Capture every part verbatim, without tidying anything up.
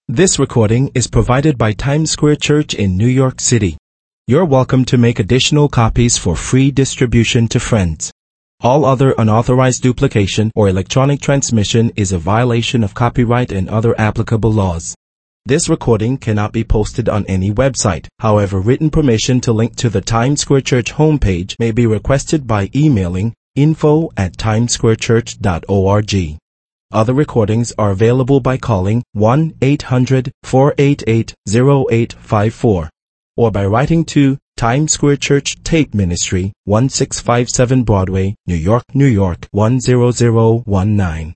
This recording is provided by Times Square Church in New York City. You're welcome to make additional copies for free distribution to friends. All other unauthorized duplication or electronic transmission is a violation of copyright and other applicable laws. This recording cannot be posted on any website. However, written permission to link to the Times Square Church homepage may be requested by emailing info at timessquarechurch dot org. Other recordings are available by calling one eight hundred four eight eight zero eight five four or by writing to Times Square Church Tape Ministry, one six five seven Broadway, New York, New York, one zero zero one nine.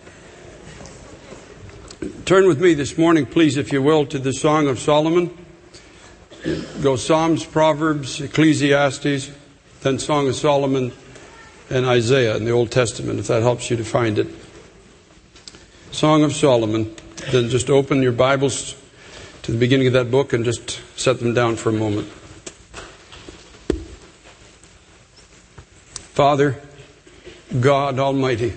Turn with me this morning, please, if you will, to the Song of Solomon. Go Psalms, Proverbs, Ecclesiastes, then Song of Solomon, and Isaiah in the Old Testament, if that helps you to find it. Song of Solomon. Then just open your Bibles to the beginning of that book and just set them down for a moment. Father, God Almighty,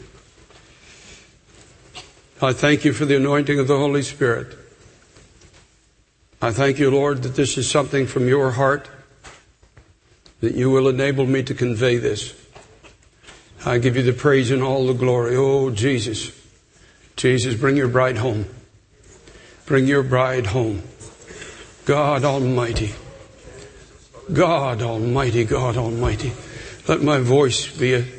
I thank you for the anointing of the Holy Spirit. I thank you, Lord, that this is something from your heart, that you will enable me to convey this. I give you the praise and all the glory. Oh, Jesus. Jesus, bring your bride home. Bring your bride home. God Almighty. God Almighty, God Almighty. Let my voice be a,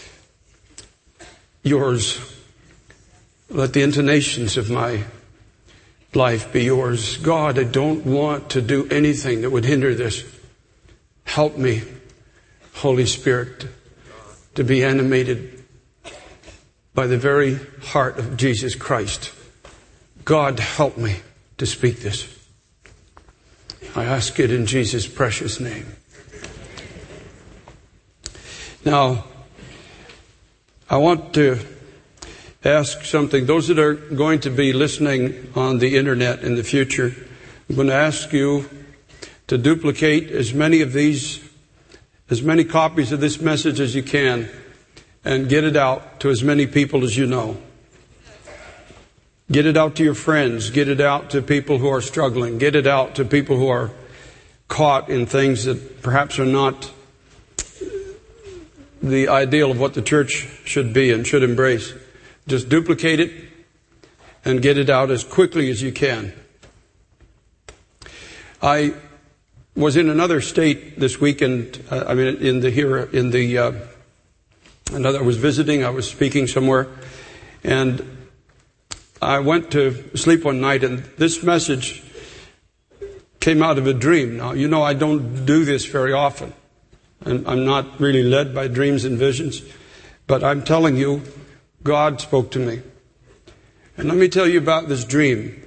yours. Let the intonations of my life be yours. God, I don't want to do anything that would hinder this. Help me, Holy Spirit, to be animated by the very heart of Jesus Christ. God, help me to speak this. I ask it in Jesus' precious name. Now, I want to ask something. Those that are going to be listening on the internet in the future, I'm going to ask you to duplicate as many of these, as many copies of this message as you can, and get it out to as many people as you know. Get it out to your friends. Get it out to people who are struggling. Get it out to people who are caught in things that perhaps are not the ideal of what the church should be and should embrace. Just duplicate it and get it out as quickly as you can. I was in another state this weekend. I mean, in the here in the. Uh, Another, I was visiting, I was speaking somewhere, and I went to sleep one night, and this message came out of a dream. Now, you know, I don't do this very often. I'm, I'm not really led by dreams and visions, but I'm telling you, God spoke to me. And let me tell you about this dream.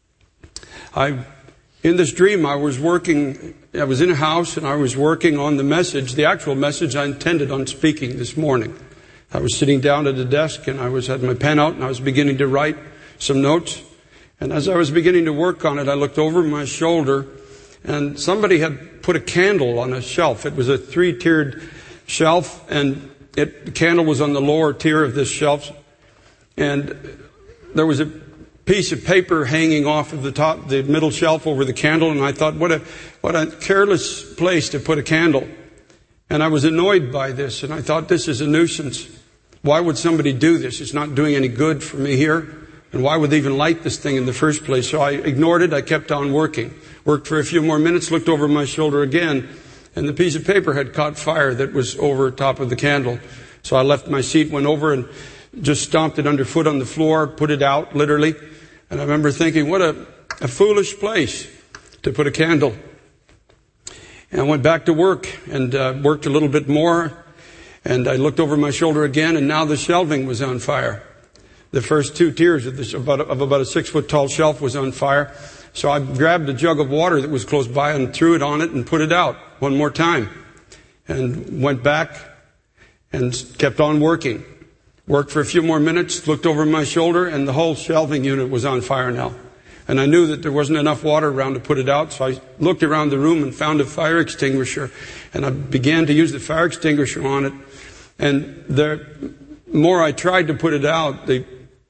I, in this dream, I was working, I was in a house and I was working on the message, the actual message I intended on speaking this morning. I was sitting down at a desk and I was had my pen out and I was beginning to write some notes. And as I was beginning to work on it, I looked over my shoulder and somebody had put a candle on a shelf. It was a three-tiered shelf and it, the candle was on the lower tier of this shelf. And there was a piece of paper hanging off of the top, the middle shelf over the candle, and I thought, what a, what a careless place to put a candle. And I was annoyed by this, and I thought, this is a nuisance. Why would somebody do this? It's not doing any good for me here. And why would they even light this thing in the first place? So I ignored it. I kept on working. Worked for a few more minutes, looked over my shoulder again, and the piece of paper had caught fire that was over top of the candle. So I left my seat, went over and just stomped it underfoot on the floor, put it out, literally. And I remember thinking, what a, a foolish place to put a candle. And I went back to work and uh, worked a little bit more. And I looked over my shoulder again, and now the shelving was on fire. The first two tiers of, this, about, of about a six-foot tall shelf was on fire. So I grabbed a jug of water that was close by and threw it on it and put it out one more time. And went back and kept on working. Worked for a few more minutes, looked over my shoulder, and the whole shelving unit was on fire now. And I knew that there wasn't enough water around to put it out, so I looked around the room and found a fire extinguisher. And I began to use the fire extinguisher on it. And the more I tried to put it out, the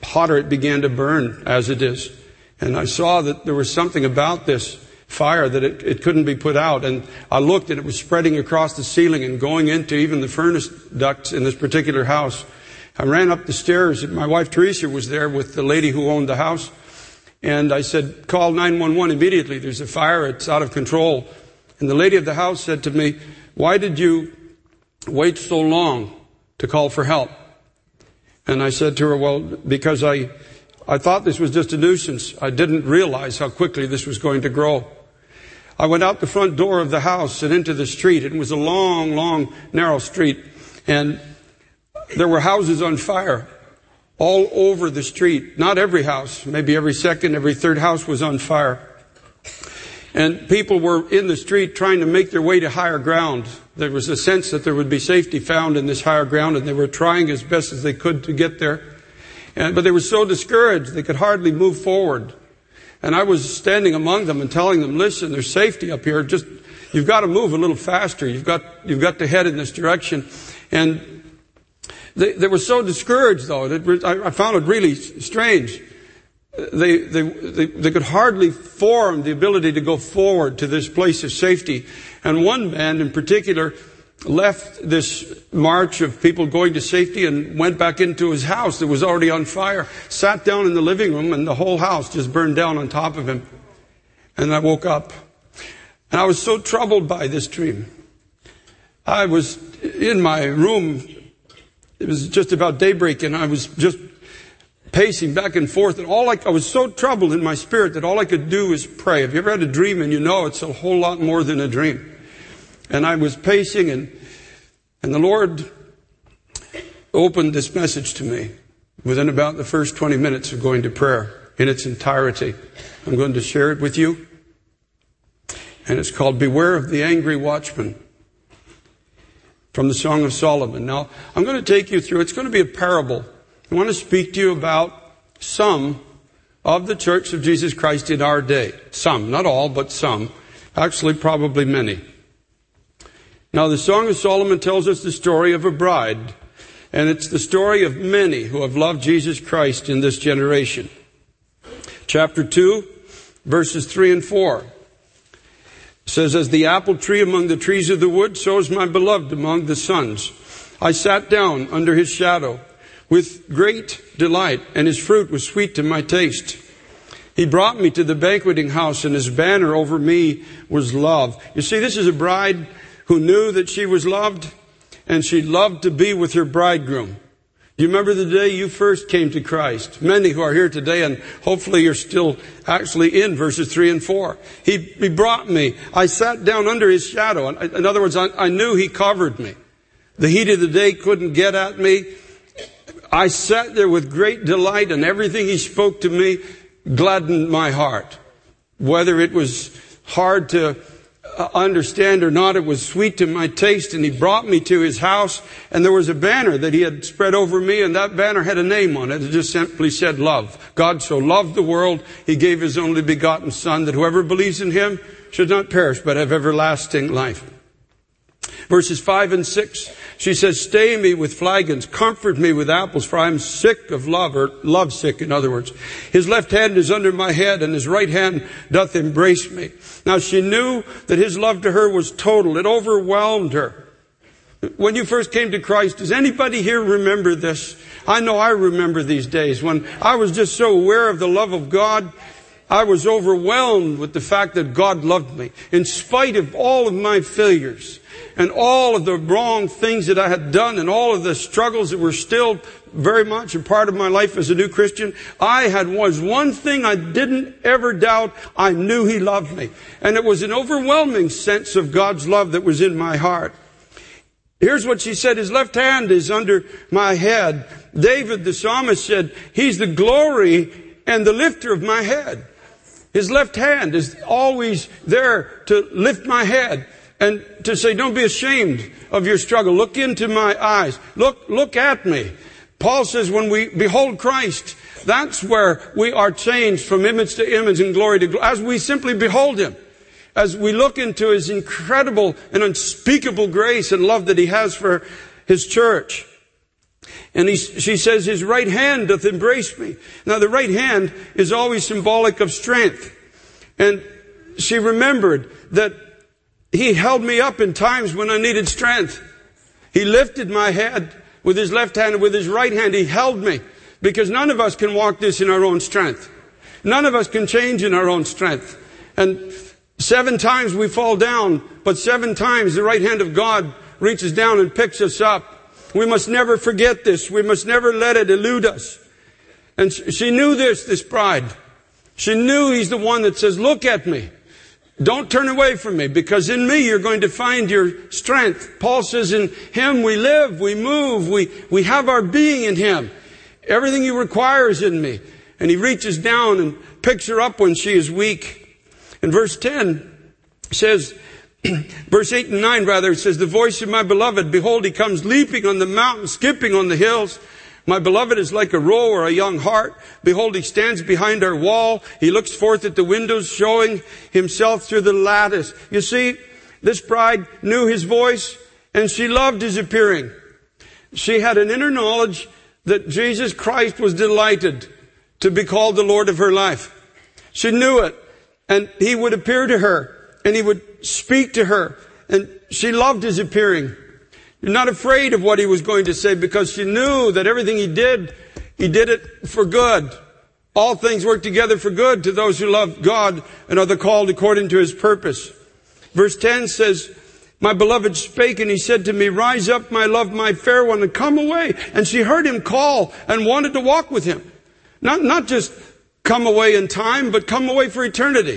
hotter it began to burn as it is. And I saw that there was something about this fire that it, it couldn't be put out. And I looked and it was spreading across the ceiling and going into even the furnace ducts in this particular house. I ran up the stairs. My wife Teresa was there with the lady who owned the house. And I said, call nine one one immediately. There's a fire. It's out of control. And the lady of the house said to me, why did you wait so long to call for help? And I said to her, well, because I, I thought this was just a nuisance. I didn't realize how quickly this was going to grow. I went out the front door of the house and into the street. It was a long, long, narrow street. And there were houses on fire all over the street. Not every house. Maybe every second, every third house was on fire. And people were in the street trying to make their way to higher ground. There was a sense that there would be safety found in this higher ground, and they were trying as best as they could to get there. And, but they were so discouraged they could hardly move forward. And I was standing among them and telling them, listen, there's safety up here. Just, you've got to move a little faster. You've got, you've got to head in this direction. And they, they were so discouraged, though. That I, I found it really strange. They, they, they, they could hardly form the ability to go forward to this place of safety. And one man in particular left this march of people going to safety and went back into his house that was already on fire, sat down in the living room, and the whole house just burned down on top of him. And I woke up. And I was so troubled by this dream. I was in my room. It was just about daybreak, and I was just pacing back and forth. And all I, I was so troubled in my spirit that all I could do was pray. Have you ever had a dream and you know it's a whole lot more than a dream? And I was pacing, and and the Lord opened this message to me within about the first twenty minutes of going to prayer in its entirety. I'm going to share it with you. And it's called Beware of the Angry Watchman, from the Song of Solomon. Now, I'm going to take you through, it's going to be a parable. I want to speak to you about some of the Church of Jesus Christ in our day. Some, not all, but some. Actually, probably many. Now, the Song of Solomon tells us the story of a bride, and it's the story of many who have loved Jesus Christ in this generation. Chapter two, verses three and four says, as the apple tree among the trees of the wood, so is my beloved among the sons. I sat down under his shadow with great delight, and his fruit was sweet to my taste. He brought me to the banqueting house, and his banner over me was love. You see, this is a bride who knew that she was loved, and she loved to be with her bridegroom. Do you remember the day you first came to Christ? Many who are here today, and hopefully you're still actually in verses three and four. He, he brought me. I sat down under his shadow. In other words, I, I knew he covered me. The heat of the day couldn't get at me. I sat there with great delight, and everything he spoke to me gladdened my heart. Whether it was hard to understand or not, it was sweet to my taste. And he brought me to his house, and there was a banner that he had spread over me, and that banner had a name on it. It just simply said love. God so loved the world, he gave his only begotten Son, that whoever believes in him should not perish but have everlasting life. Verses five and six, she says, stay me with flagons, comfort me with apples, for I am sick of love, or love sick, in other words. His left hand is under my head, and his right hand doth embrace me. Now she knew that his love to her was total. It overwhelmed her. When you first came to Christ, does anybody here remember this? I know I remember these days when I was just so aware of the love of God. I was overwhelmed with the fact that God loved me in spite of all of my failures and all of the wrong things that I had done and all of the struggles that were still very much a part of my life as a new Christian. I had was one thing I didn't ever doubt. I knew he loved me. And it was an overwhelming sense of God's love that was in my heart. Here's what she said. His left hand is under my head. David, the psalmist, said, he's the glory and the lifter of my head. His left hand is always there to lift my head and to say, don't be ashamed of your struggle. Look into my eyes. Look, look at me. Paul says when we behold Christ, that's where we are changed from image to image and glory to glory. As we simply behold him, as we look into his incredible and unspeakable grace and love that he has for his church. And he, she says, his right hand doth embrace me. Now the right hand is always symbolic of strength. And she remembered that he held me up in times when I needed strength. He lifted my head with his left hand, and with his right hand he held me. Because none of us can walk this in our own strength. None of us can change in our own strength. And seven times we fall down, but seven times the right hand of God reaches down and picks us up. We must never forget this. We must never let it elude us. And she knew this, this bride. She knew he's the one that says, look at me. Don't turn away from me, because in me you're going to find your strength. Paul says in him we live, we move, we, we have our being in him. Everything he requires in me. And he reaches down and picks her up when she is weak. In verse ten says, verse eight and nine rather, it says, the voice of my beloved, behold, he comes leaping on the mountain, skipping on the hills. My beloved is like a roe or a young hart. Behold, he stands behind our wall. He looks forth at the windows, showing himself through the lattice. You see, this bride knew his voice, and she loved his appearing. She had an inner knowledge that Jesus Christ was delighted to be called the Lord of her life. She knew it, and he would appear to her, and he would speak to her, and she loved his appearing. You're not afraid of what he was going to say, because she knew that everything he did, he did it for good. All things work together for good to those who love God and are the called according to his purpose. Verse ten says, my beloved spake, and he said to me, rise up, my love, my fair one, and come away. And she heard him call and wanted to walk with him. Not, not just come away in time, but come away for eternity.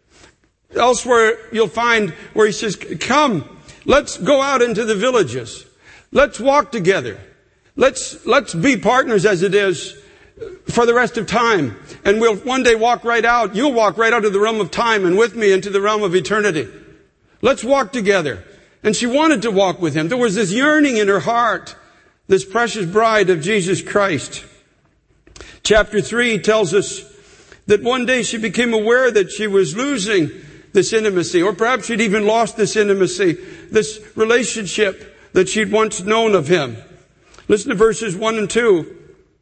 Elsewhere you'll find where he says, come, let's go out into the villages. Let's walk together. Let's, let's be partners as it is for the rest of time. And we'll one day walk right out. You'll walk right out of the realm of time and with me into the realm of eternity. Let's walk together. And she wanted to walk with him. There was this yearning in her heart, this precious bride of Jesus Christ. Chapter three tells us that one day she became aware that she was losing this intimacy, or perhaps she'd even lost this intimacy, this relationship that she'd once known of him. Listen to verses one and two.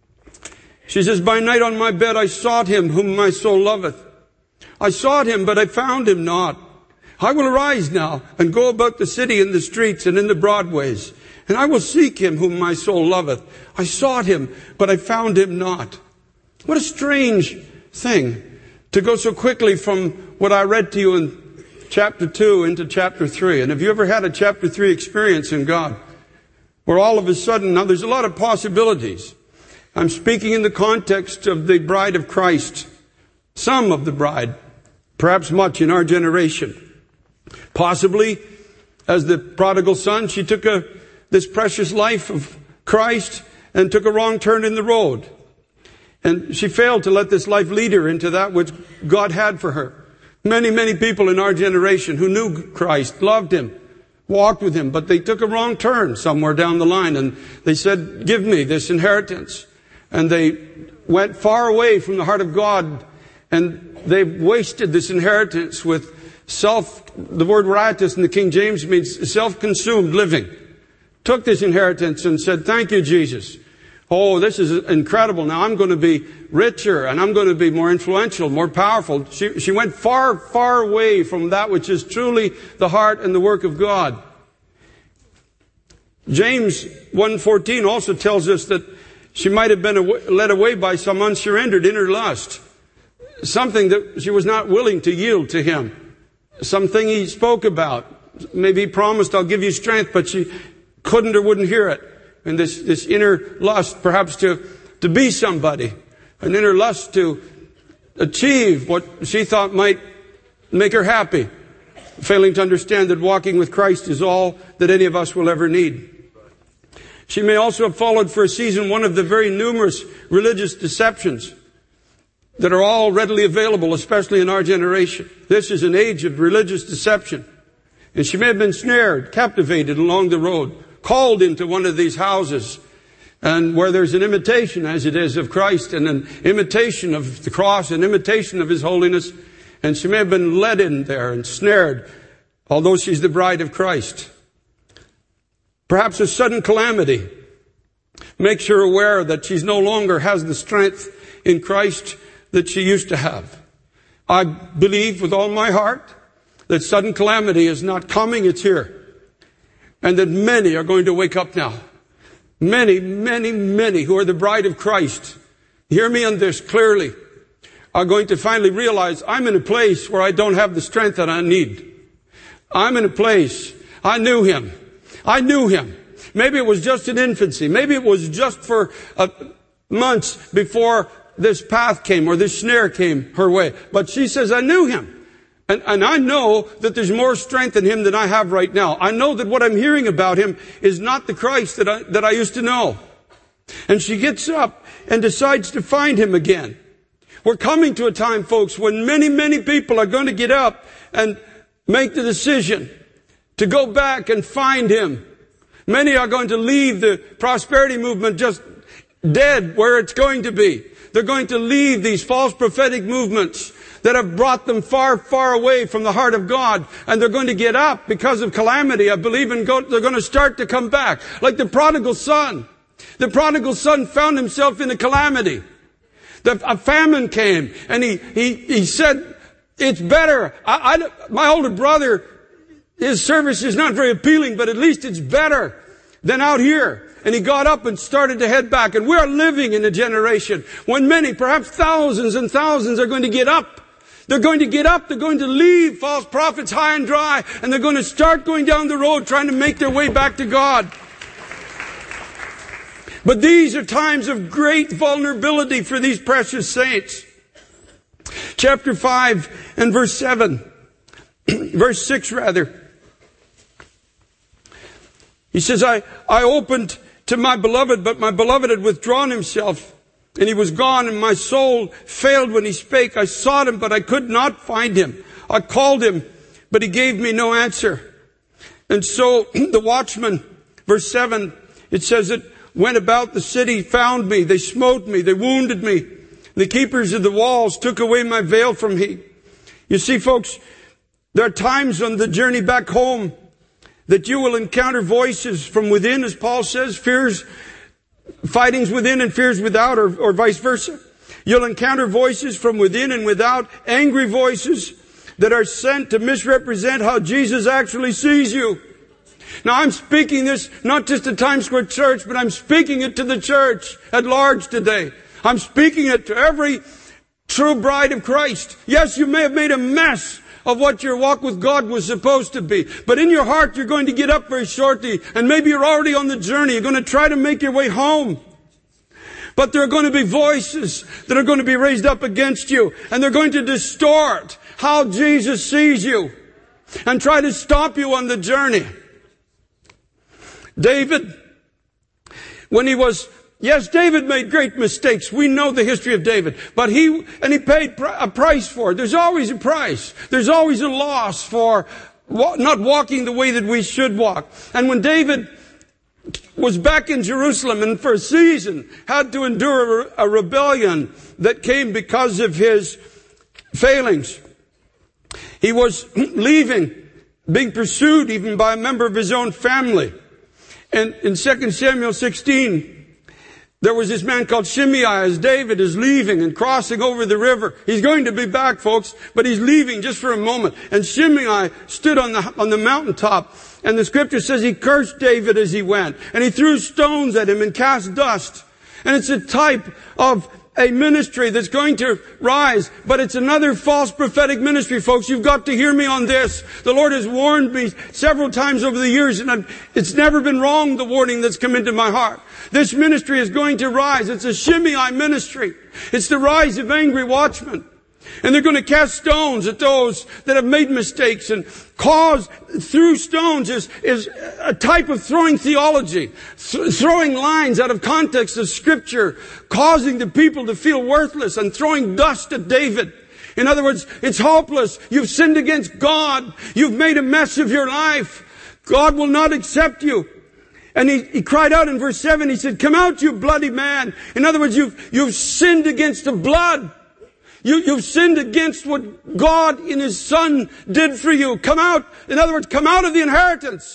She says, by night on my bed I sought him whom my soul loveth. I sought him, but I found him not. I will arise now and go about the city in the streets and in the broad ways, and I will seek him whom my soul loveth. I sought him, but I found him not. What a strange thing to go so quickly from what I read to you in chapter two into chapter three. And have you ever had a chapter three experience in God where all of a sudden, now there's a lot of possibilities. I'm speaking in the context of the bride of Christ. Some of the bride, perhaps much in our generation. Possibly, as the prodigal son, she took a, this precious life of Christ and took a wrong turn in the road. And she failed to let this life lead her into that which God had for her. Many, many people in our generation who knew Christ, loved him, walked with him, but they took a wrong turn somewhere down the line, and they said, give me this inheritance. And they went far away from the heart of God, and they wasted this inheritance with self, the word riotous in the King James means self-consumed living. Took this inheritance and said, thank you, Jesus. Oh, this is incredible. Now I'm going to be richer, and I'm going to be more influential, more powerful. She, she went far, far away from that which is truly the heart and the work of God. James one fourteen also tells us that she might have been away, led away by some unsurrendered inner lust. Something that she was not willing to yield to him. Something he spoke about. Maybe he promised, I'll give you strength, but she couldn't or wouldn't hear it. And this, this inner lust, perhaps to, to be somebody. An inner lust to achieve what she thought might make her happy. Failing to understand that walking with Christ is all that any of us will ever need. She may also have followed for a season one of the very numerous religious deceptions that are all readily available, especially in our generation. This is an age of religious deception. And she may have been snared, captivated along the road, called into one of these houses, and where there's an imitation, as it is, of Christ, and an imitation of the cross, an imitation of his holiness. And she may have been led in there and snared, although she's the bride of Christ. Perhaps a sudden calamity makes her aware that she's no longer has the strength in Christ that she used to have. I believe with all my heart that sudden calamity is not coming, it's here. And that many are going to wake up now. Many, many, many who are the bride of Christ, hear me on this clearly, are going to finally realize I'm in a place where I don't have the strength that I need. I'm in a place, I knew him. I knew him. Maybe it was just in infancy. Maybe it was just for uh, months before this path came or this snare came her way. But she says, I knew him. And, and I know that there's more strength in him than I have right now. I know that what I'm hearing about him is not the Christ that I, that I used to know. And she gets up and decides to find him again. We're coming to a time, folks, when many, many people are going to get up and make the decision to go back and find him. Many are going to leave the prosperity movement just dead where it's going to be. They're going to leave these false prophetic movements that have brought them far, far away from the heart of God. And they're going to get up because of calamity. I believe in God. They're going to start to come back. Like the prodigal son. The prodigal son found himself in a calamity. The, a famine came and he, he, he said, it's better. I, I, my older brother, his service is not very appealing, but at least it's better than out here. And he got up and started to head back. And we're living in a generation when many, perhaps thousands and thousands, are going to get up. They're going to get up. They're going to leave false prophets high and dry. And they're going to start going down the road trying to make their way back to God. But these are times of great vulnerability for these precious saints. Chapter five and verse seven. Verse six rather. He says, I, I opened to my beloved, but my beloved had withdrawn himself, and he was gone, and my soul failed when he spake. I sought him, but I could not find him. I called him, but he gave me no answer. And so the watchman, verse seven, it says it went about the city, found me. They smote me. They wounded me. The keepers of the walls took away my veil from me. You see, folks, there are times on the journey back home that you will encounter voices from within, as Paul says, fears, fightings within and fears without, or, or vice versa. You'll encounter voices from within and without, angry voices that are sent to misrepresent how Jesus actually sees you. Now I'm speaking this not just to Times Square Church, but I'm speaking it to the church at large today. I'm speaking it to every true bride of Christ. Yes, you may have made a mess of what your walk with God was supposed to be. But in your heart, you're going to get up very shortly, and maybe you're already on the journey. You're going to try to make your way home. But there are going to be voices that are going to be raised up against you, and they're going to distort how Jesus sees you and try to stop you on the journey. David, when he was Yes, David made great mistakes. We know the history of David. But he, and he paid a price for it. There's always a price. There's always a loss for not walking the way that we should walk. And when David was back in Jerusalem and for a season had to endure a rebellion that came because of his failings, he was leaving, being pursued even by a member of his own family. And in Second Samuel sixteen, there was this man called Shimei as David is leaving and crossing over the river. He's going to be back, folks, but he's leaving just for a moment. And Shimei stood on the, on the mountaintop, and the scripture says he cursed David as he went. And he threw stones at him and cast dust. And it's a type of a ministry that's going to rise, but it's another false prophetic ministry, folks. You've got to hear me on this. The Lord has warned me several times over the years, and I've, it's never been wrong, the warning that's come into my heart. This ministry is going to rise. It's a Shimei ministry. It's the rise of angry watchmen. And they're going to cast stones at those that have made mistakes, and cause, through stones is, is a type of throwing theology, th- throwing lines out of context of scripture, causing the people to feel worthless, and throwing dust at David. In other words, it's hopeless. You've sinned against God. You've made a mess of your life. God will not accept you. And he, he cried out in verse seven, he said, "Come out, you bloody man." In other words, you've, you've sinned against the blood. You, you've sinned against what God in His Son did for you. Come out. In other words, come out of the inheritance.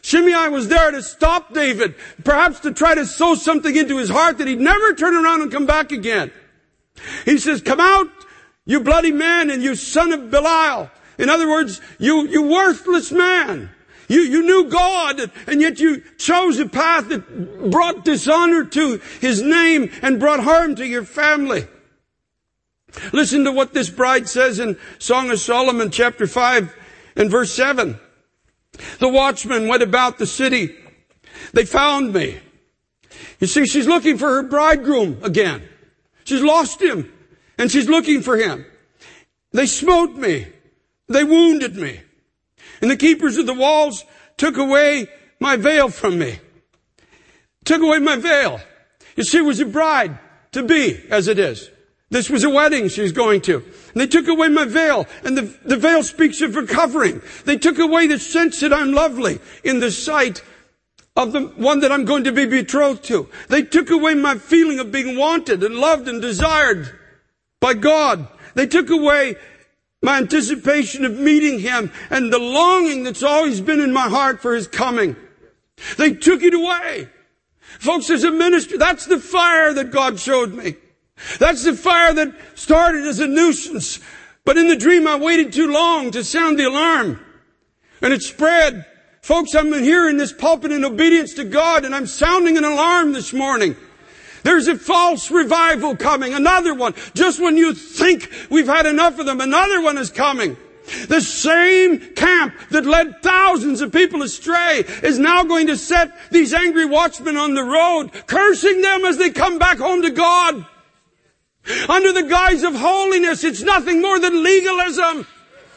Shimei was there to stop David, perhaps to try to sow something into his heart that he'd never turn around and come back again. He says, come out, you bloody man, and you son of Belial. In other words, you, you worthless man. You, you knew God, and yet you chose a path that brought dishonor to His name and brought harm to your family. Listen to what this bride says in Song of Solomon, chapter five and verse seven. The watchmen went about the city. They found me. You see, she's looking for her bridegroom again. She's lost him, and she's looking for him. They smote me. They wounded me. And the keepers of the walls took away my veil from me. Took away my veil. You see, it was a bride to be, as it is. This was a wedding she was going to. And they took away my veil. And the, the veil speaks of recovering. They took away the sense that I'm lovely in the sight of the one that I'm going to be betrothed to. They took away my feeling of being wanted and loved and desired by God. They took away my anticipation of meeting Him and the longing that's always been in my heart for His coming. They took it away. Folks, there's a ministry. That's the fire that God showed me. That's the fire that started as a nuisance. But in the dream, I waited too long to sound the alarm. And it spread. Folks, I'm here in this pulpit in obedience to God, and I'm sounding an alarm this morning. There's a false revival coming. Another one. Just when you think we've had enough of them, another one is coming. The same camp that led thousands of people astray is now going to set these angry watchmen on the road, cursing them as they come back home to God. Under the guise of holiness, it's nothing more than legalism.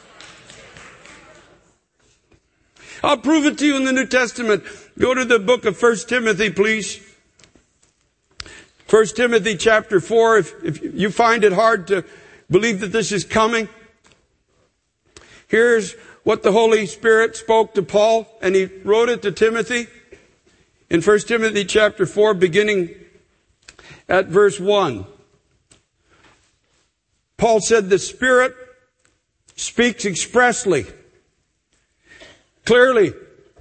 I'll prove it to you in the New Testament. Go to the book of First Timothy, please. First Timothy chapter four, if, if you find it hard to believe that this is coming. Here's what the Holy Spirit spoke to Paul, and he wrote it to Timothy. In First Timothy chapter four, beginning at verse one. Paul said, the Spirit speaks expressly, clearly.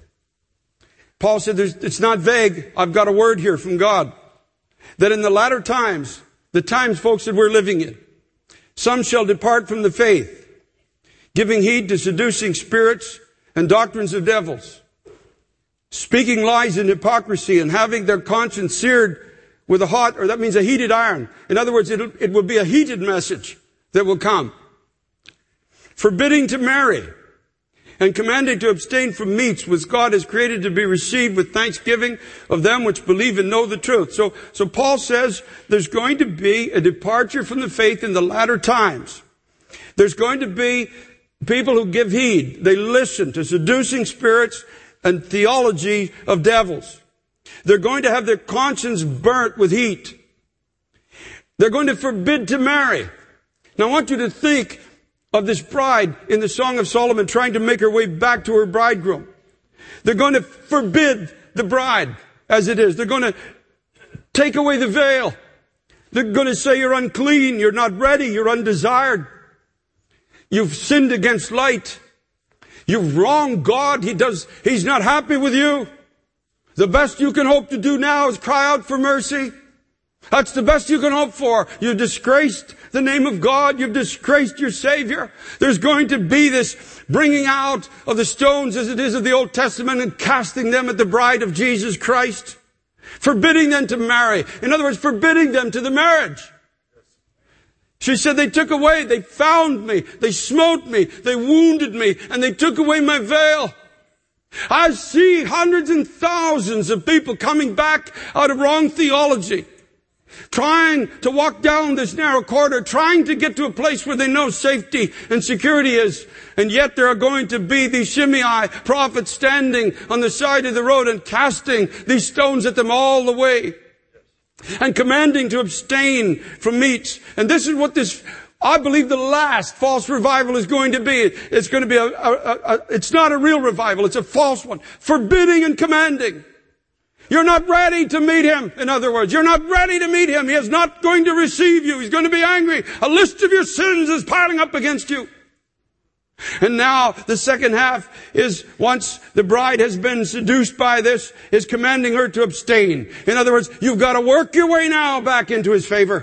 Paul said, it's not vague. I've got a word here from God. That in the latter times, the times, folks, that we're living in, some shall depart from the faith, giving heed to seducing spirits and doctrines of devils, speaking lies and hypocrisy, and having their conscience seared with a hot, or that means a heated iron. In other words, it, it will be a heated message that will come. Forbidding to marry and commanding to abstain from meats which God has created to be received with thanksgiving of them which believe and know the truth. So, so Paul says there's going to be a departure from the faith in the latter times. There's going to be people who give heed. They listen to seducing spirits and theology of devils. They're going to have their conscience burnt with heat. They're going to forbid to marry. Now I want you to think of this bride in the Song of Solomon trying to make her way back to her bridegroom. They're going to forbid the bride as it is. They're going to take away the veil. They're going to say you're unclean, you're not ready, you're undesired. You've sinned against light. You've wronged God. He does, He's not happy with you. The best you can hope to do now is cry out for mercy. That's the best you can hope for. You've disgraced the name of God. You've disgraced your Savior. There's going to be this bringing out of the stones as it is of the Old Testament and casting them at the bride of Jesus Christ. Forbidding them to marry. In other words, forbidding them to the marriage. She said, they took away, they found me, they smote me, they wounded me, and they took away my veil. I see hundreds and thousands of people coming back out of wrong theology. Trying to walk down this narrow corridor, trying to get to a place where they know safety and security is. And yet there are going to be these Shimei prophets standing on the side of the road and casting these stones at them all the way. And commanding to abstain from meats. And this is what this, I believe the last false revival is going to be. It's going to be a, a, a it's not a real revival, it's a false one. Forbidding and commanding. You're not ready to meet Him. In other words, you're not ready to meet Him. He is not going to receive you. He's going to be angry. A list of your sins is piling up against you. And now the second half is, once the bride has been seduced by this, is commanding her to abstain. In other words, you've got to work your way now back into his favor.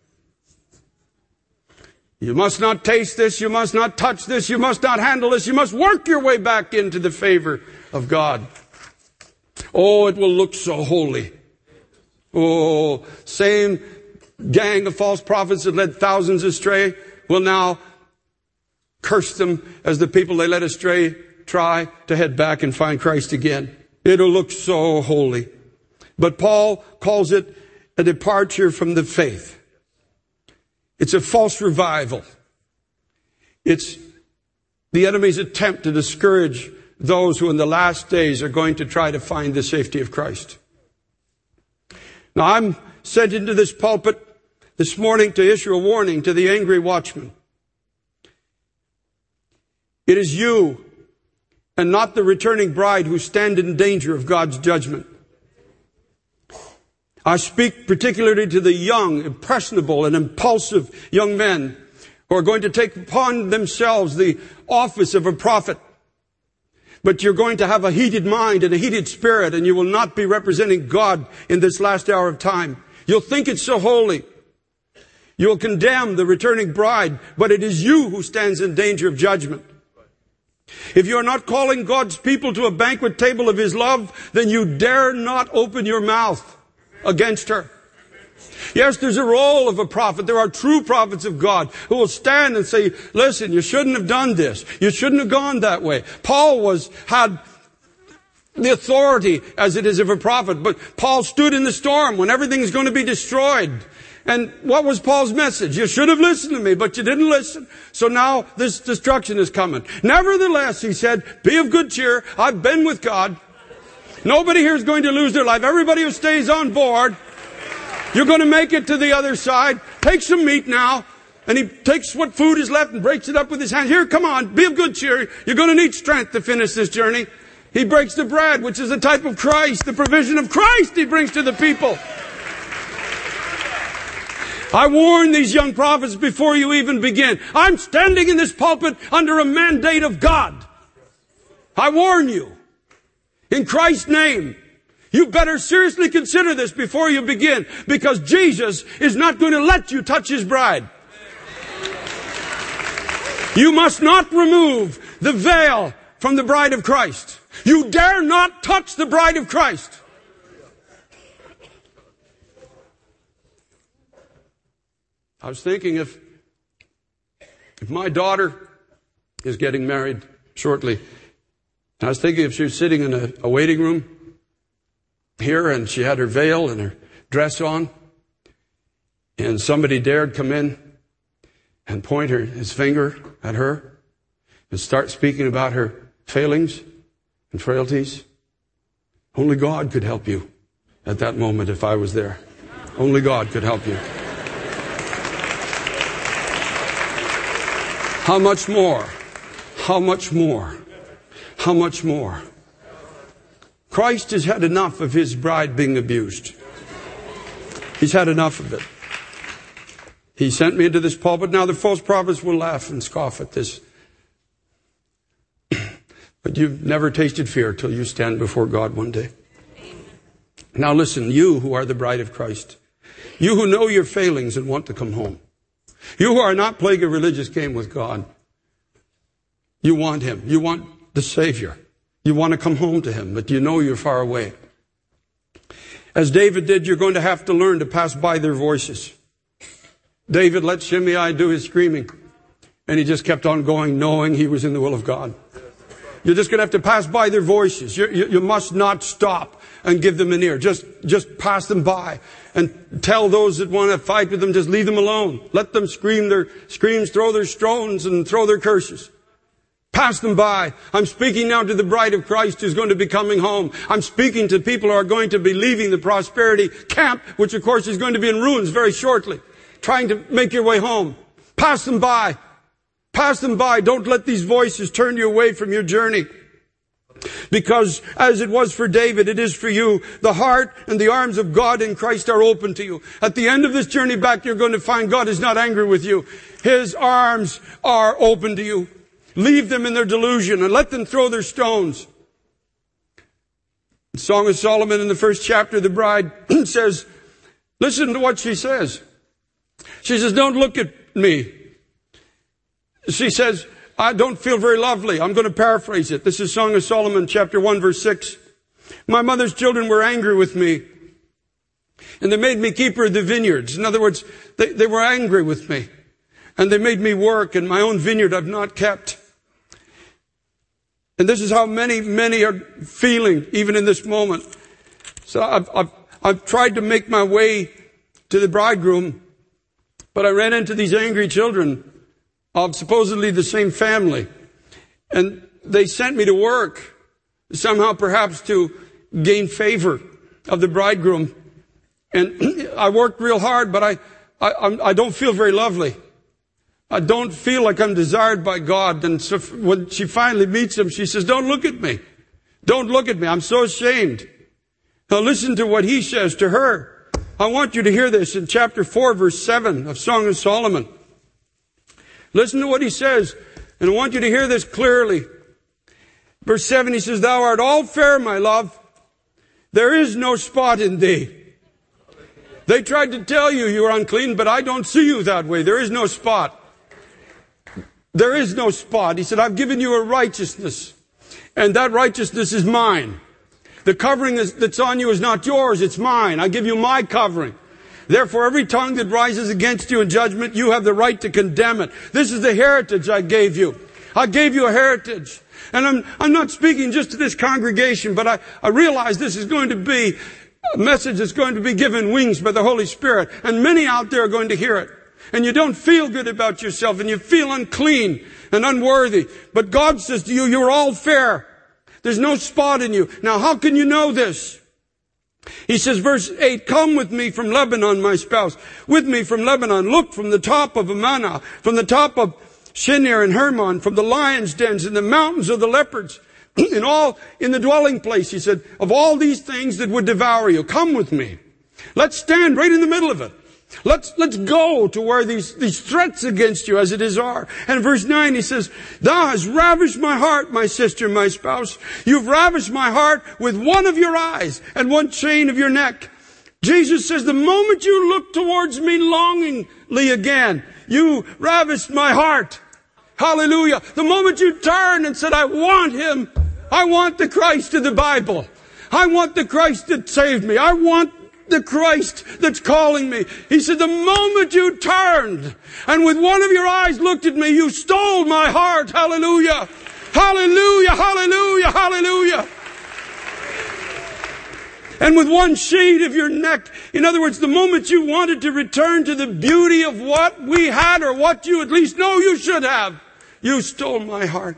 You must not taste this. You must not touch this. You must not handle this. You must work your way back into the favor of God. Oh, it will look so holy. Oh, same gang of false prophets that led thousands astray will now curse them as the people they led astray try to head back and find Christ again. It'll look so holy. But Paul calls it a departure from the faith. It's a false revival. It's the enemy's attempt to discourage those who in the last days are going to try to find the safety of Christ. Now, I'm sent into this pulpit this morning to issue a warning to the angry watchman. It is you and not the returning bride who stand in danger of God's judgment. I speak particularly to the young, impressionable, and impulsive young men who are going to take upon themselves the office of a prophet. But you're going to have a heated mind and a heated spirit, and you will not be representing God in this last hour of time. You'll think it's so holy. You'll condemn the returning bride, but it is you who stands in danger of judgment. If you are not calling God's people to a banquet table of his love, then you dare not open your mouth against her. Yes, there's a role of a prophet. There are true prophets of God who will stand and say, listen, you shouldn't have done this. You shouldn't have gone that way. Paul was, had the authority as it is of a prophet, but Paul stood in the storm when everything's going to be destroyed. And what was Paul's message? You should have listened to me, but you didn't listen. So now this destruction is coming. Nevertheless, he said, be of good cheer. I've been with God. Nobody here is going to lose their life. Everybody who stays on board, you're going to make it to the other side. Take some meat now. And he takes what food is left and breaks it up with his hand. Here, come on, be of good cheer. You're going to need strength to finish this journey. He breaks the bread, which is a type of Christ, the provision of Christ he brings to the people. I warn these young prophets before you even begin. I'm standing in this pulpit under a mandate of God. I warn you. In Christ's name, you better seriously consider this before you begin, because Jesus is not going to let you touch his bride. You must not remove the veil from the bride of Christ. You dare not touch the bride of Christ. I was thinking if, if my daughter is getting married shortly, I was thinking if she was sitting in a, a waiting room here and she had her veil and her dress on, and somebody dared come in and point her, his finger at her and start speaking about her failings and frailties. Only God could help you at that moment if I was there. Only God could help you. How much more? How much more? How much more? Christ has had enough of his bride being abused. He's had enough of it. He sent me into this pulpit. Now the false prophets will laugh and scoff at this. But you've never tasted fear till you stand before God one day. Now listen, you who are the bride of Christ, you who know your failings and want to come home, you who are not playing a religious game with God, you want him. You want the Savior. You want to come home to him, but you know you're far away. As David did, you're going to have to learn to pass by their voices. David let Shimei do his screaming, and he just kept on going, knowing he was in the will of God. You're just going to have to pass by their voices. You, you, you must not stop and give them an ear. Just, just pass them by and tell those that want to fight with them, just leave them alone. Let them scream their screams, throw their stones and throw their curses. Pass them by. I'm speaking now to the bride of Christ who's going to be coming home. I'm speaking to people who are going to be leaving the prosperity camp, which of course is going to be in ruins very shortly, trying to make your way home. Pass them by. Pass them by. Don't let these voices turn you away from your journey. Because as it was for David, it is for you. The heart and the arms of God in Christ are open to you. At the end of this journey back, you're going to find God is not angry with you. His arms are open to you. Leave them in their delusion and let them throw their stones. The Song of Solomon in the first chapter, the bride says, listen to what she says. She says, don't look at me. She says, I don't feel very lovely. I'm going to paraphrase it. This is Song of Solomon, chapter one, verse six. My mother's children were angry with me, and they made me keeper of the vineyards. In other words, they, they were angry with me, and they made me work, and my own vineyard I've not kept. And this is how many, many are feeling, even in this moment. So I've, I've, I've tried to make my way to the bridegroom, but I ran into these angry children of supposedly the same family. And they sent me to work, somehow perhaps to gain favor of the bridegroom. And I worked real hard, but I, I, I don't feel very lovely. I don't feel like I'm desired by God. And so when she finally meets him, she says, don't look at me. Don't look at me. I'm so ashamed. Now listen to what he says to her. I want you to hear this in chapter four, verse seven of Song of Solomon. Listen to what he says, and I want you to hear this clearly. Verse seven, he says, thou art all fair, my love. There is no spot in thee. They tried to tell you you are unclean, but I don't see you that way. There is no spot. There is no spot. He said, I've given you a righteousness, and that righteousness is mine. The covering that's on you is not yours, it's mine. I give you my covering. Therefore, every tongue that rises against you in judgment, you have the right to condemn it. This is the heritage I gave you. I gave you a heritage. And I'm, I'm not speaking just to this congregation, but I, I realize this is going to be a message that's going to be given wings by the Holy Spirit. And many out there are going to hear it. And you don't feel good about yourself, and you feel unclean and unworthy. But God says to you, you're all fair. There's no spot in you. Now, how can you know this? He says, verse eight, come with me from Lebanon, my spouse. With me from Lebanon. Look from the top of Amana, from the top of Shinir and Hermon, from the lion's dens and the mountains of the leopards. In all, in the dwelling place, he said, of all these things that would devour you, come with me. Let's stand right in the middle of it. Let's, let's go to where these, these threats against you as it is are. And verse nine, he says, thou hast ravished my heart, my sister, my spouse. You've ravished my heart with one of your eyes and one chain of your neck. Jesus says, the moment you look towards me longingly again, you ravished my heart. Hallelujah. The moment you turned and said, I want him. I want the Christ of the Bible. I want the Christ that saved me. I want the Christ that's calling me. He said, the moment you turned and with one of your eyes looked at me, you stole my heart. Hallelujah. Hallelujah. Hallelujah. Hallelujah. And with one shade of your neck. In other words, the moment you wanted to return to the beauty of what we had or what you at least know you should have, you stole my heart.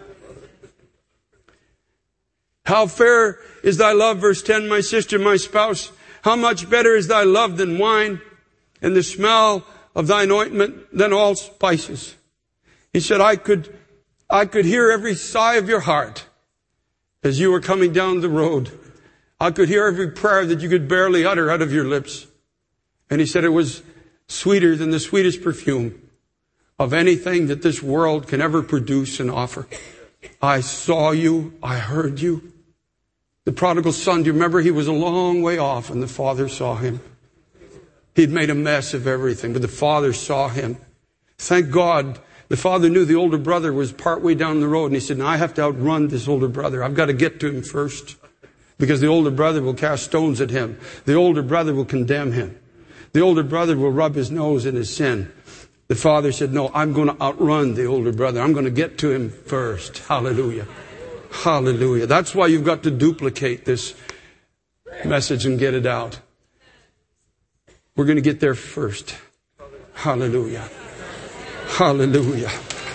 How fair is thy love, verse ten, my sister, my spouse. How much better is thy love than wine, and the smell of thine ointment than all spices. He said, I could, I could hear every sigh of your heart as you were coming down the road. I could hear every prayer that you could barely utter out of your lips. And he said it was sweeter than the sweetest perfume of anything that this world can ever produce and offer. I saw you. I heard you. The prodigal son, do you remember? He was a long way off and the father saw him. He'd made a mess of everything, but the father saw him. Thank God the father knew the older brother was partway down the road, and he said, now I have to outrun this older brother. I've got to get to him first, because the older brother will cast stones at him. The older brother will condemn him. The older brother will rub his nose in his sin. The father said, no, I'm going to outrun the older brother. I'm going to get to him first. Hallelujah. Hallelujah. That's why you've got to duplicate this message and get it out. We're going to get there first. Hallelujah. Hallelujah.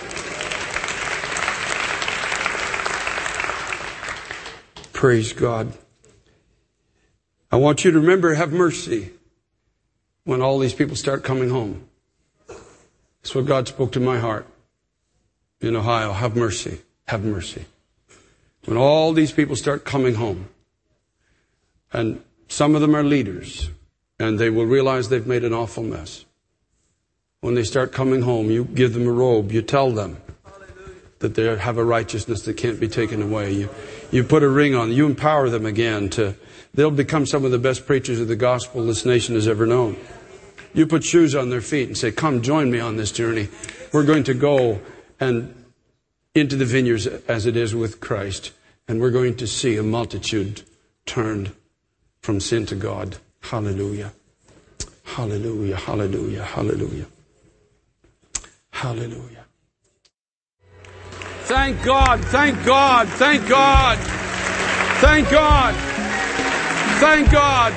Praise God. I want you to remember, have mercy when all these people start coming home. That's what God spoke to my heart in Ohio. Have mercy. Have mercy. When all these people start coming home, and some of them are leaders, and they will realize they've made an awful mess. When they start coming home, you give them a robe. You tell them, that they have a righteousness that can't be taken away. You, you put a ring on, you empower them again to, they'll become some of the best preachers of the gospel this nation has ever known. You put shoes on their feet and say, come join me on this journey. We're going to go and into the vineyards as it is with Christ. And we're going to see a multitude turned from sin to God. Hallelujah. Hallelujah. Hallelujah. Hallelujah. Hallelujah. Thank God. Thank God. Thank God. Thank God. Thank God.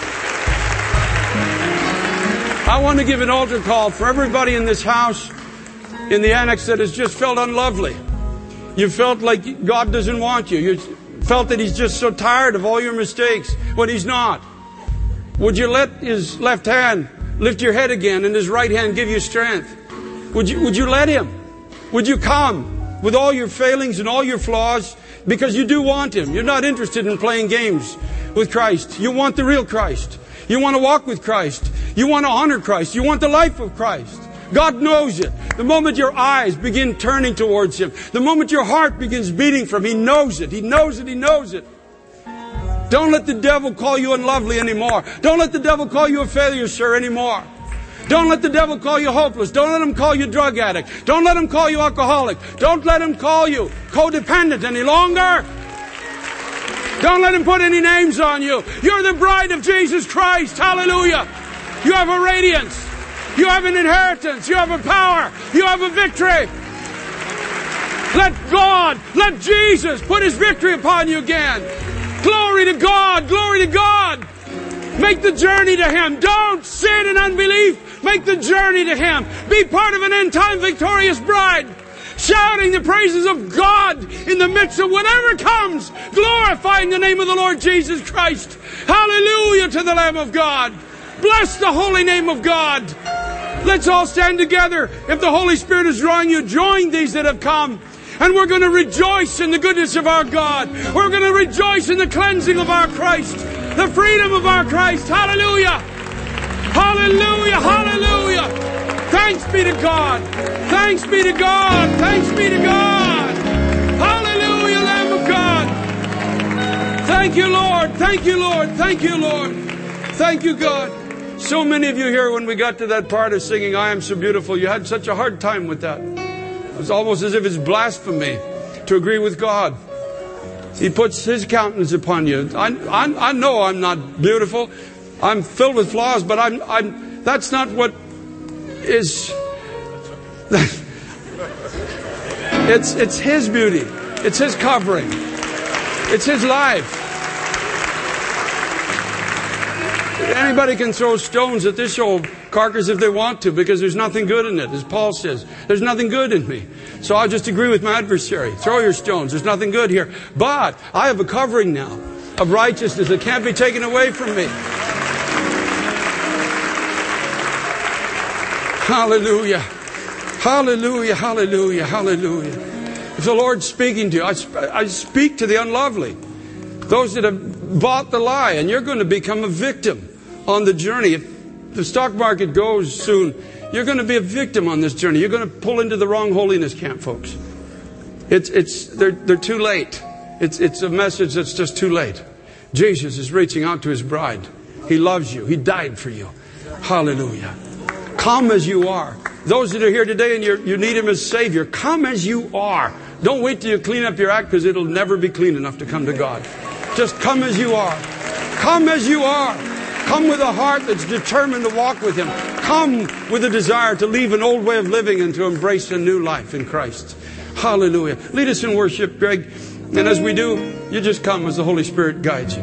I want to give an altar call for everybody in this house, in the annex, that has just felt unlovely. You felt like God doesn't want you. You felt that He's just so tired of all your mistakes when He's not. Would you let His left hand lift your head again and His right hand give you strength? Would you, would you let Him? Would you come with all your failings and all your flaws? Because you do want Him. You're not interested in playing games with Christ. You want the real Christ. You want to walk with Christ. You want to honor Christ. You want the life of Christ. God knows it. The moment your eyes begin turning towards Him, the moment your heart begins beating for Him, He knows it. He knows it. He knows it. Don't let the devil call you unlovely anymore. Don't let the devil call you a failure, sir, anymore. Don't let the devil call you hopeless. Don't let him call you drug addict. Don't let him call you alcoholic. Don't let him call you codependent any longer. Don't let him put any names on you. You're the bride of Jesus Christ. Hallelujah. You have a radiance. You have an inheritance. You have a power. You have a victory. Let God, let Jesus put His victory upon you again. Glory to God. Glory to God. Make the journey to Him. Don't sit in unbelief. Make the journey to Him. Be part of an end-time victorious bride, shouting the praises of God in the midst of whatever comes, glorifying the name of the Lord Jesus Christ. Hallelujah to the Lamb of God. Bless the holy name of God. Let's all stand together. If the Holy Spirit is drawing you, join these that have come. And we're going to rejoice in the goodness of our God. We're going to rejoice in the cleansing of our Christ, the freedom of our Christ. Hallelujah. Hallelujah. Hallelujah. Thanks be to God. Thanks be to God. Thanks be to God. Hallelujah, Lamb of God. Thank you, Lord. Thank you, Lord. Thank you, Lord. Thank you, God. So many of you here, when we got to that part of singing, I Am So Beautiful, you had such a hard time with that. It's almost as if it's blasphemy to agree with God. He puts His countenance upon you. I, I, I know I'm not beautiful. I'm filled with flaws, but I'm, I'm, that's not what is... it's, it's His beauty. It's His covering. It's His life. Anybody can throw stones at this old carcass if they want to, because there's nothing good in it. As Paul says, there's nothing good in me. So I'll just agree with my adversary. Throw your stones. There's nothing good here. But I have a covering now of righteousness that can't be taken away from me. Hallelujah. Hallelujah. Hallelujah. Hallelujah. If the Lord's speaking to you, I, sp- I speak to the unlovely. Those that have bought the lie, and you're going to become a victim on the journey. If the stock market goes soon, you're going to be a victim on this journey. You're going to pull into the wrong holiness camp, folks. It's, it's, they're, they're too late. It's, it's a message that's just too late. Jesus is reaching out to His bride. He loves you. He died for you. Hallelujah. Come as you are. Those that are here today and you're, you need Him as Savior, come as you are. Don't wait till you clean up your act, because it'll never be clean enough to come to God. Just come as you are. Come as you are. Come with a heart that's determined to walk with Him. Come with a desire to leave an old way of living and to embrace a new life in Christ. Hallelujah. Lead us in worship, Greg. And as we do, you just come as the Holy Spirit guides you.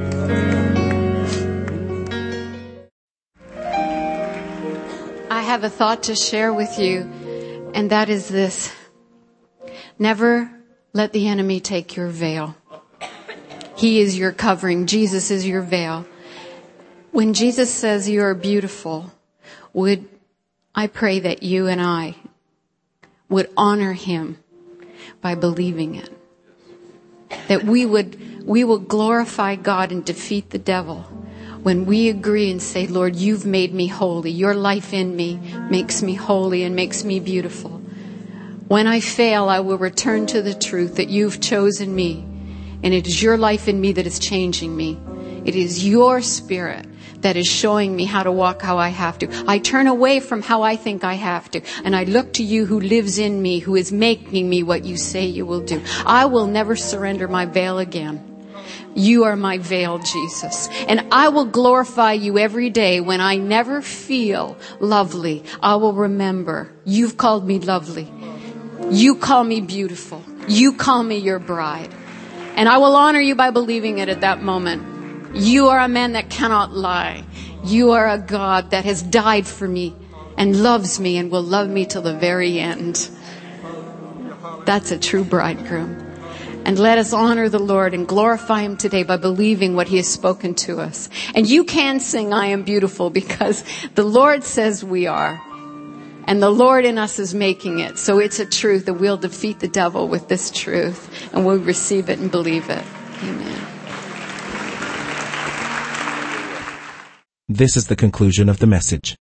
I have a thought to share with you, and that is this. Never let the enemy take your veil. He is your covering. Jesus is your veil. When Jesus says you are beautiful, would I pray that you and I would honor Him by believing it. That we would, we will glorify God and defeat the devil when we agree and say, Lord, you've made me holy. Your life in me makes me holy and makes me beautiful. When I fail, I will return to the truth that you've chosen me. And it is your life in me that is changing me. It is your Spirit that is showing me how to walk how I have to. I turn away from how I think I have to. And I look to you who lives in me, who is making me what you say you will do. I will never surrender my veil again. You are my veil, Jesus. And I will glorify you every day when I never feel lovely. I will remember you've called me lovely. You call me beautiful. You call me your bride. And I will honor you by believing it at that moment. You are a man that cannot lie. You are a God that has died for me and loves me and will love me till the very end. That's a true bridegroom. And let us honor the Lord and glorify Him today by believing what He has spoken to us. And you can sing, I am beautiful, because the Lord says we are. And the Lord in us is making it. So it's a truth that we'll defeat the devil with this truth. And we'll receive it and believe it. Amen. This is the conclusion of the message.